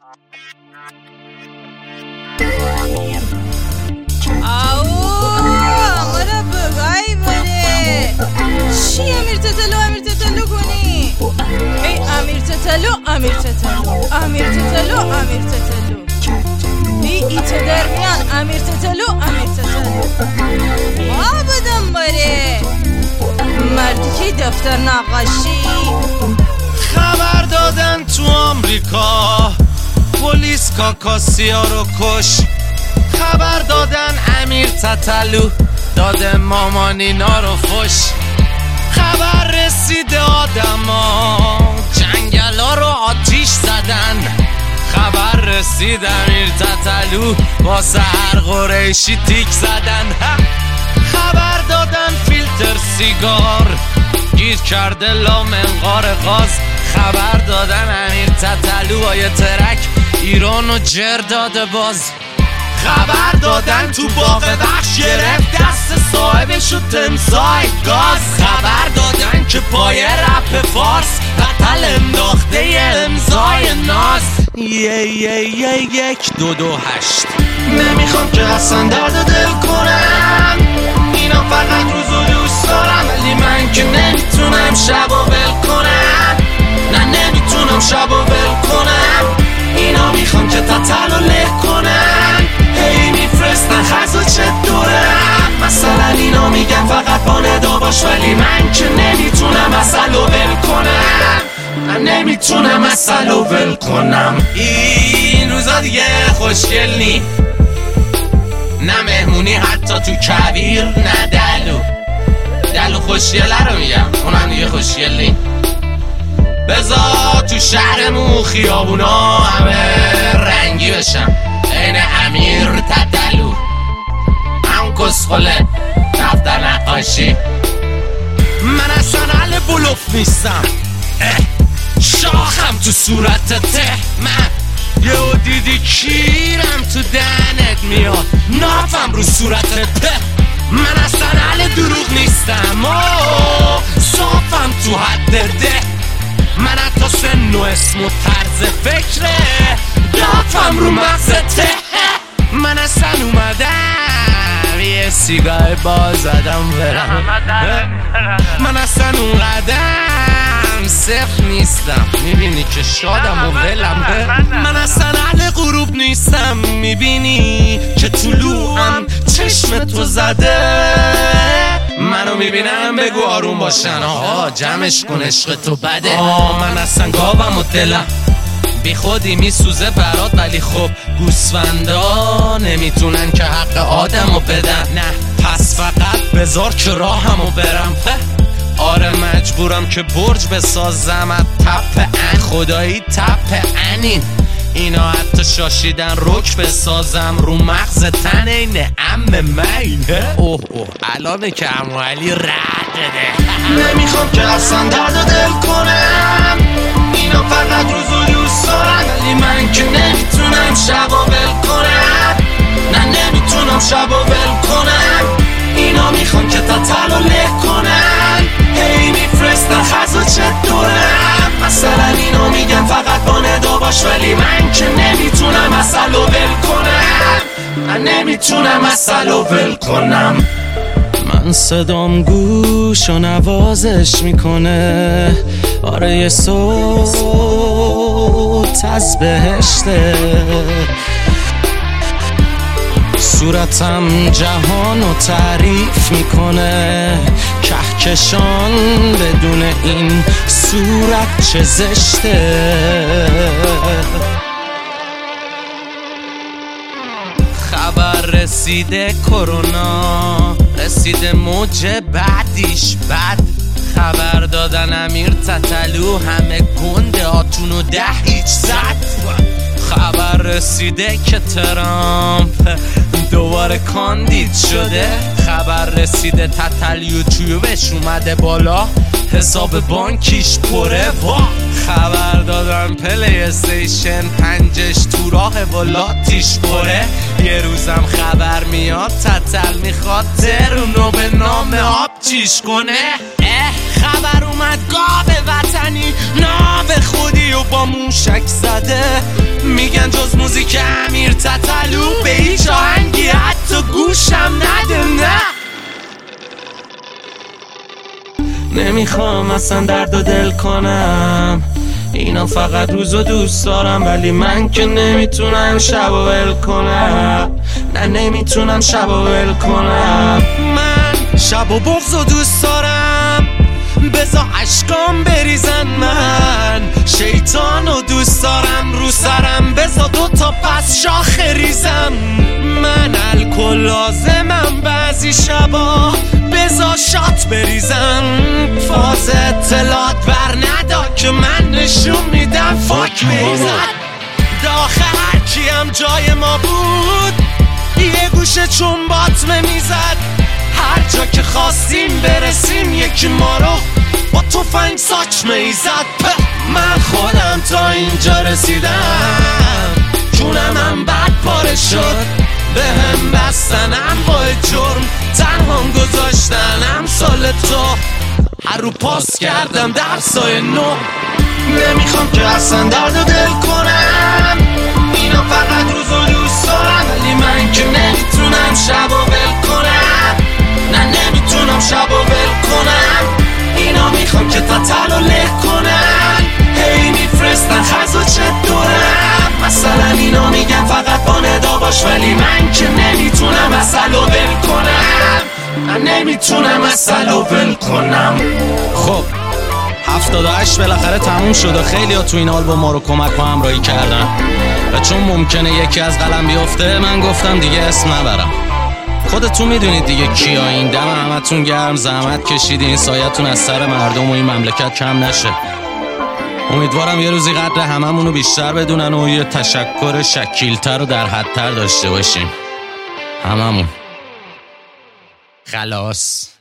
چی امیر تتلو کنی؟ ای امیر تتلو ایته در میان امیر تتلو بدم باره مردی که دفتر نقاشی خبر دادن تو آمریکا پلیس کاکاسیا رو کش. خبر دادن امیر تتلو داده مامانینا رو فش. خبر رسیده آدما جنگلا رو آتیش زدن. خبر رسید امیر تتلو با سحر قریشی تیک زدن. خبر دادن فیلتر سیگار گیر کرده لا منقار غاز. خبر دادن امیر تتلو با یه ترک ایرانو جر داده باز. خبر دادن تو باغ بخش گرفت دست صاحبشو تمساح گاز. خبر دادن که پای رپ فارس قتل انداخته امضای ناز. 1-2-2-8 نمیخوام که اصلا درد دل کنم. اینا فقط روزو دوست دارم ولی من که نمیتونم شب و ول کنم. نه نمیتونم شب و ول کنم. اینا میخوام که تتلو له کنم. هی میفرستن خزو چطورم. مثلا اینا میگن فقط با ندا باش ولی من که نمیتونم اصلو ول کنم. من نمیتونم اصلو ول کنم. این روزا دیگه خوشگل نی، نه مهمونی حتی تو کویر، نه دلو خوشگله رو میگم اونم دیگه خوشگل نی. بذار تو شهرمون خیابونا همه رنگی بشم این امیر تتلو. همون کسخله دفتر نقاشی. من اصلا اهل بلوف نیستم، شاخم تو صورت ته. من یهو دیدی کیرم تو دهنت میاد نافم رو صورت ته. من اصلا اهل دروغ نیستم صافم تو حد ده. من حتی سن و اسم و طرز فکره دافم رو مغز ته. من اصلا اومدم یه سیگار باز زدم برم. من اصلا اونقدم صفر نیستم میبینی که شادم و ولم. من اصلا اهل غروب نیستم میبینی که طلوعم چشم تو زده. منو میبینم بگو آروم باشن آقا جمعش کن عشق تو بده. من اصلا گاوم و دلم بی خودی میسوزه برات ولی خب گوسفندا نمیتونن که حق آدمو بدن. نه پس فقط بذار که راهمو برم. آره مجبورم که برج بسازم از تپ ان. خدایی تپ انین اینا حتی شاشیدن رک بسازم رو مغز تن این ام مینه. اوه الانه که عمو علی رد ده. نمیخوام که اصلا درد دل کنم. اینا فقط روزو دوست دارن ولی من که نمیتونم شب و ول کنم. نه نمیتونم شب و ول کنم. اینا میخوام که تتلو له کنن. هی میفرستن خزو چطورم. مثلا اینا میگن فقط با ندا باش ولی من که نمیتونم اصلو ول کنم. من نمیتونم اصلو ول کنم. من صدام گوش و نوازش میکنه. آره یه صوت از بهشته. صورتم جهانو تعریف میکنه. کهکشان بدون این صورت چه زشته. خبر رسیده کرونا رسیده موج بعدیش بد. خبر دادن امیر تتلو همه گنده هاتونو 10 زد. خبر رسیده که ترامپ دوباره کاندید شده. خبر رسیده تتل یوتیوبش اومده بالا حساب بانکیش پره. خبر دادن پلی استیشن 5 تو راه ولاتیش پره. یه روزم خبر میاد تتل میخواد ترونو به نام آب چیش کنه. خبر اومد گاو وطنی ناب خودی و با موشک زده. میگه میگن جز موزیک امیر تتلو به هیچ آهنگی حتی گوشم نده. نه نمیخوام اصلا درد و دل کنم، اینا فقط روزو دوست دارم، ولی من که نمیتونم شب و ول کنم. نه نمیتونم شب و ول کنم. من شب و بغضو دوست دارم، بزا عشقام بریزن. من شیطانو دوست دارم، رو سرم بزا 2 تا پس شاخه ریزم. من الکل لازمم بعضی شبا، بزا شات بریزم. فاز اطلاعات بر ندا که من نشون میدم فاک میزد. داخل هر کیم جای ما بود یه گوشه چون باطمه میزد. هر جا که خواستیم برسیم یکی ما رو با تفنگ ساچمه ایزد. من خودم تا اینجا رسیدم، جونم بد پاره شد، به هم بستنم با جرم، تنهام گذاشتنم سال تو. هر رو پاس کردم درسای نو، نمیخوام که اصلا درد و دل کنم. اینا فقط روزو دوست دارم، ولی من که نمیتونم شب و ول کنم. نه نمیتونم شب و ول کنم. اینا میخوام که تتل و له کنم، هی میفرستن خزو چه دورم. مثلا اینا میگن فقط با ندا باش، ولی من که نمیتونم اصل و ول کنم. من نمیتونم اصل و ول کنم. خب 78 بالاخره تموم شد و خیلی ها تو این آلبوم ما رو کمک و همراهی کردن و چون ممکنه یکی از قلم بیفته من گفتم دیگه اسم نبرم. خودتون میدونید دیگه کیا. این دم همتون گرم، زحمت کشیدین، سایتون از سر مردم و این مملکت کم نشه. امیدوارم یه روزی قدر هممونو بیشتر بدونن و یه تشکر شکیلتر و در حدتر داشته باشیم هممون. خلاص.